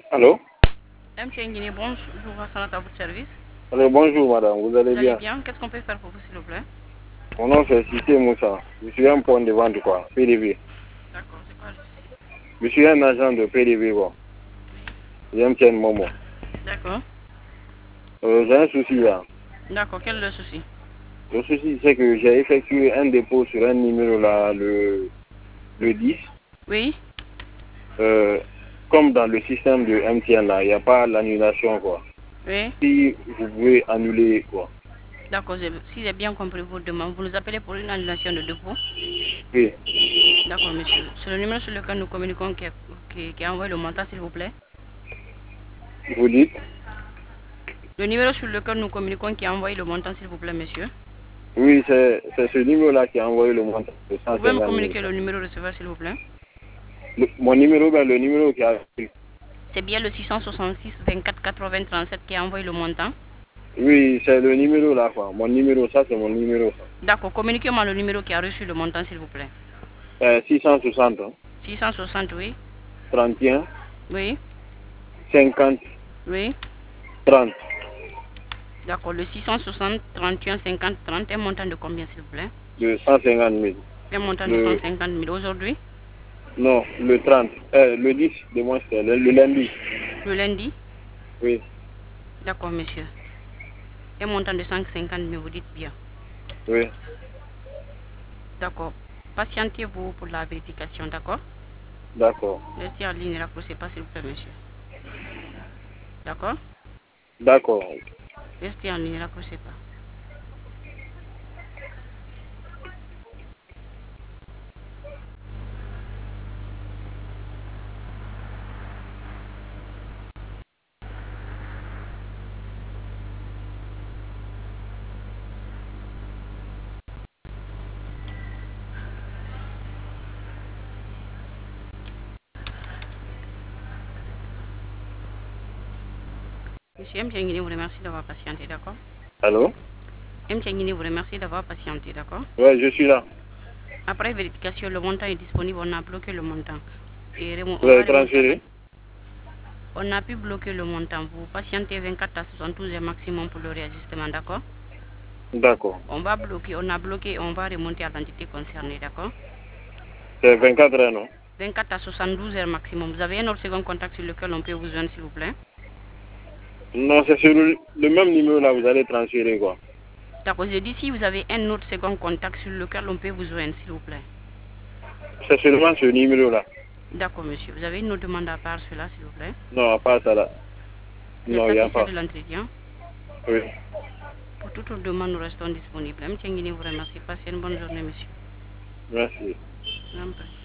Allô? MC Nguini, bonjour, Hassanat à votre service. Allô, bonjour madame, vous allez bien? Qu'est-ce qu'on peut faire pour vous s'il vous plaît? Mon nom c'est Cissé Moussa, je suis un point de vente quoi, PDV. D'accord, c'est quoi le souci? Je suis un agent de PDV quoi. J'aime bien Momo. D'accord. J'ai un souci là. D'accord, quel est le souci? Le souci c'est que j'ai effectué un dépôt sur un numéro là, le 10. Oui. Comme dans le système de MTN là, il n'y a pas l'annulation quoi. Oui. Si vous pouvez annuler quoi. D'accord, si j'ai bien compris votre demande, vous nous appelez pour une annulation de dépôt? Oui. D'accord, monsieur. C'est le numéro sur lequel nous communiquons qui a envoyé le montant, s'il vous plaît? Vous dites? Le numéro sur lequel nous communiquons qui a envoyé le montant, s'il vous plaît, monsieur? Oui, c'est ce numéro là qui a envoyé le montant de Vous pouvez 150 me 000. communiquer le numéro receveur, s'il vous plaît? Mon numéro, ben, le numéro qui a... C'est bien le 666 24 80 37 qui a envoyé le montant? Oui, c'est le numéro là, quoi. Mon numéro, ça c'est mon numéro. D'accord, communiquez-moi le numéro qui a reçu le montant, s'il vous plaît. 660, 660, oui. 31, Oui. 50, Oui. 30. D'accord, le 660 31 50 30, un montant de combien, s'il vous plaît? De 150 000. Un montant de Le, 150 000 aujourd'hui? non, le 30. Le 10, de moins, c'est le lundi. Le lundi? Oui, D'accord, monsieur. Un montant de 150 000, vous dites bien. oui. D'accord. Patientez-vous pour la vérification, d'accord? D'accord. Restez en ligne, rapprochez pas, s'il vous plaît, monsieur. D'accord? D'accord. Restez en ligne, rapprochez pas. Monsieur M. Nguini vous remercie d'avoir patienté, d'accord? Allô? M. Nguini vous remercie d'avoir patienté, d'accord? Oui, je suis là. Après vérification, le montant est disponible, on a bloqué le montant. Et on Vous va avez remonter à la... transféré? On a pu bloquer le montant. Vous patientez 24 à 72 heures maximum pour le réajustement, d'accord? D'accord. On va bloquer, on a bloqué, on va remonter à l'entité concernée, d'accord? C'est 24 heures, non? 24 à 72 heures maximum. Vous avez un autre second contact sur lequel on peut vous joindre, s'il vous plaît? Non, c'est sur le même numéro là, vous allez transférer quoi. D'accord, j'ai dit si vous avez un autre second contact sur lequel on peut vous joindre, s'il vous plaît. C'est seulement ce numéro là. D'accord, monsieur. Vous avez une autre demande à part cela, s'il vous plaît? Non, à part ça là. Vous êtes Non, il n'y a satisfait pas. de l'entretien? Oui. Pour toute autre demande, nous restons disponibles. M. Nguini vous remercie. Passez une bonne journée, monsieur. Merci. Je vous en prie.